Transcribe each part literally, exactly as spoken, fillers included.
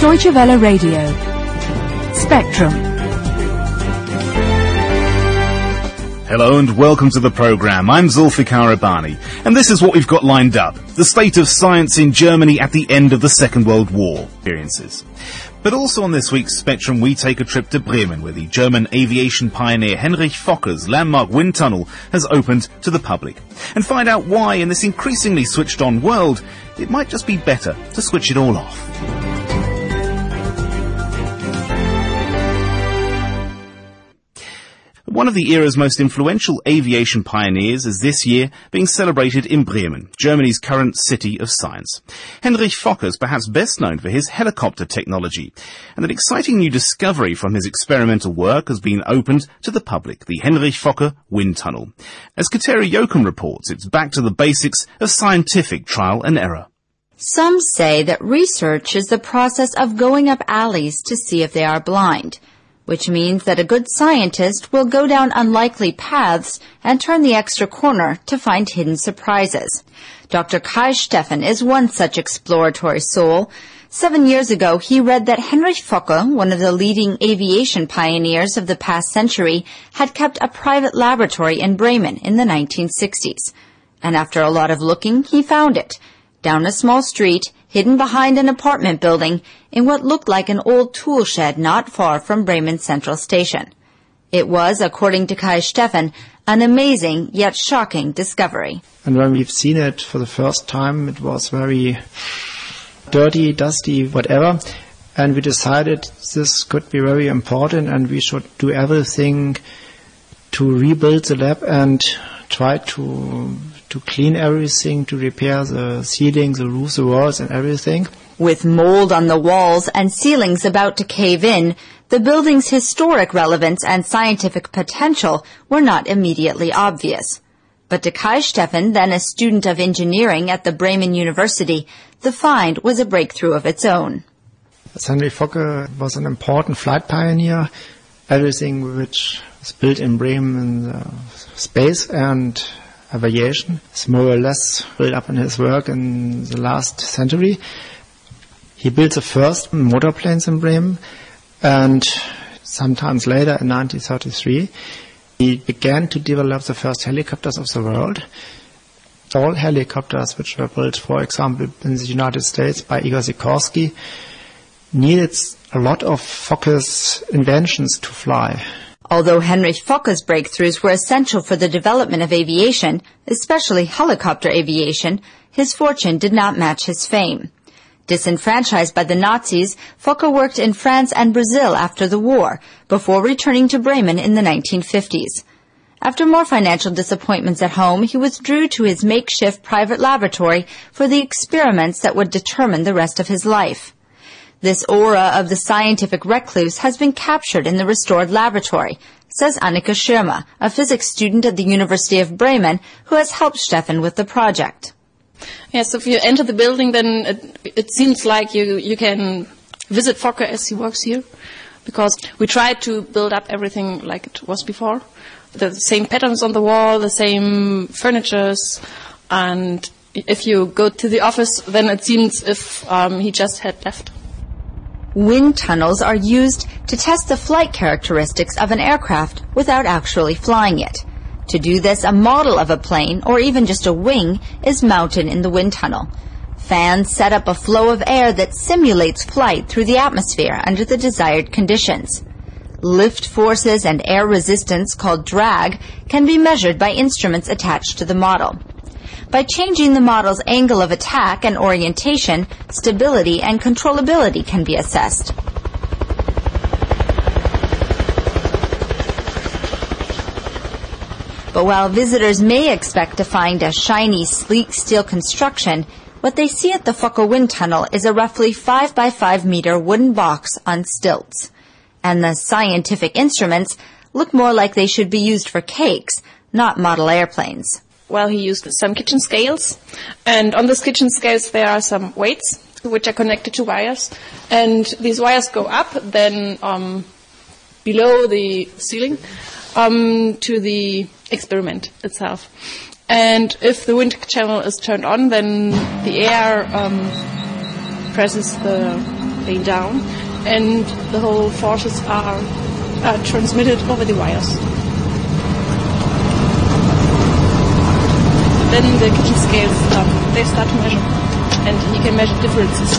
Deutsche Welle Radio. Spectrum. Hello and welcome to the programme. I'm Zulfikar Rabbani, and this is what we've got lined up. The state of science in Germany at the end of the Second World War experiences. But also on this week's Spectrum, we take a trip to Bremen, where the German aviation pioneer Heinrich Fokker's landmark wind tunnel has opened to the public, and find out why in this increasingly switched-on world, it might just be better to switch it all off. One of the era's most influential aviation pioneers is this year being celebrated in Bremen, Germany's current city of science. Heinrich Fokker is perhaps best known for his helicopter technology, and an exciting new discovery from his experimental work has been opened to the public, the Heinrich Fokker wind tunnel. As Kateri Jochum reports, it's back to the basics of scientific trial and error. Some say that research is the process of going up alleys to see if they are blind, which means that a good scientist will go down unlikely paths and turn the extra corner to find hidden surprises. Doctor Kai Steffen is one such exploratory soul. Seven years ago, he read that Heinrich Fokker, one of the leading aviation pioneers of the past century, had kept a private laboratory in Bremen in the nineteen sixties. And after a lot of looking, he found it, down a small street, hidden behind an apartment building in what looked like an old tool shed not far from Bremen Central Station. It was, according to Kai Steffen, an amazing yet shocking discovery. And when we've seen it for the first time, it was very dirty, dusty, whatever. And we decided this could be very important and we should do everything to rebuild the lab and try to to clean everything, to repair the ceiling, the roof, the walls and everything. With mold on the walls and ceilings about to cave in, the building's historic relevance and scientific potential were not immediately obvious. But to Kai Steffen, then a student of engineering at the Bremen University, the find was a breakthrough of its own. Heinrich Fokker was an important flight pioneer. Everything which was built in Bremen in the space and aviation is more or less built up in his work in the last century. He built the first motorplanes in Bremen, and sometimes later in nineteen thirty-three he began to develop the first helicopters of the world. All helicopters which were built, for example, in the United States by Igor Sikorsky, needed a lot of Fokker's inventions to fly. Although Heinrich Fokker's breakthroughs were essential for the development of aviation, especially helicopter aviation, his fortune did not match his fame. Disenfranchised by the Nazis, Fokker worked in France and Brazil after the war, before returning to Bremen in the nineteen fifties. After more financial disappointments at home, he withdrew to his makeshift private laboratory for the experiments that would determine the rest of his life. This aura of the scientific recluse has been captured in the restored laboratory, says Annika Schirmer, a physics student at the University of Bremen, who has helped Steffen with the project. Yes, if you enter the building, then it, it seems like you, you can visit Fokker as he works here, because we tried to build up everything like it was before. The same patterns on the wall, the same furnitures, and if you go to the office, then it seems if um, he just had left. Wind tunnels are used to test the flight characteristics of an aircraft without actually flying it. To do this, a model of a plane, or even just a wing, is mounted in the wind tunnel. Fans set up a flow of air that simulates flight through the atmosphere under the desired conditions. Lift forces and air resistance, called drag, can be measured by instruments attached to the model. By changing the model's angle of attack and orientation, stability and controllability can be assessed. But while visitors may expect to find a shiny, sleek steel construction, what they see at the Fokker wind tunnel is a roughly five by five meter wooden box on stilts. And the scientific instruments look more like they should be used for cakes, not model airplanes. Well, he used some kitchen scales, and on these kitchen scales there are some weights which are connected to wires, and these wires go up then um, below the ceiling um, to the experiment itself. And if the wind channel is turned on, then the air um, presses the plane down, and the whole forces are, are transmitted over the wires. Then the kitchen scales, um, they start to measure, and you can measure differences.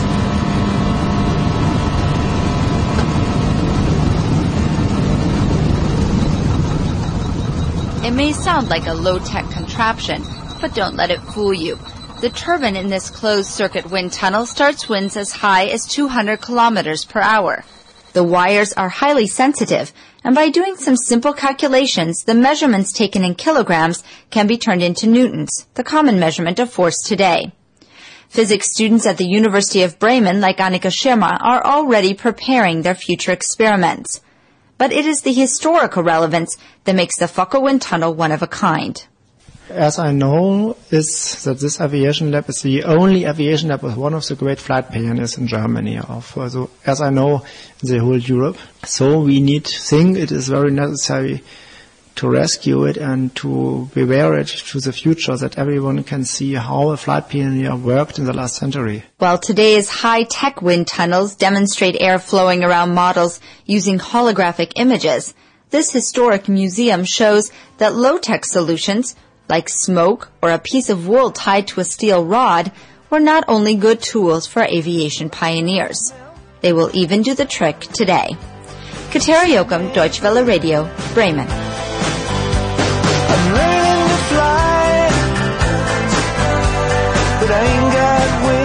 It may sound like a low-tech contraption, but don't let it fool you. The turbine in this closed-circuit wind tunnel starts winds as high as two hundred kilometers per hour. The wires are highly sensitive, and by doing some simple calculations, the measurements taken in kilograms can be turned into newtons, the common measurement of force today. Physics students at the University of Bremen, like Annika Schirmer, are already preparing their future experiments. But it is the historical relevance that makes the Fokker wind tunnel one of a kind. As I know, is that this aviation lab is the only aviation lab with one of the great flight pioneers in Germany, or so, as I know, in the whole Europe. So we need to think it is very necessary to rescue it and to beware it to the future, that everyone can see how a flight pioneer worked in the last century. While today's high-tech wind tunnels demonstrate air flowing around models using holographic images, this historic museum shows that low-tech solutions, like smoke or a piece of wool tied to a steel rod, were not only good tools for aviation pioneers. They will even do the trick today. Katera Jochum, Deutsche Welle Radio, Bremen. I'm learning to fly, but I ain't got wings.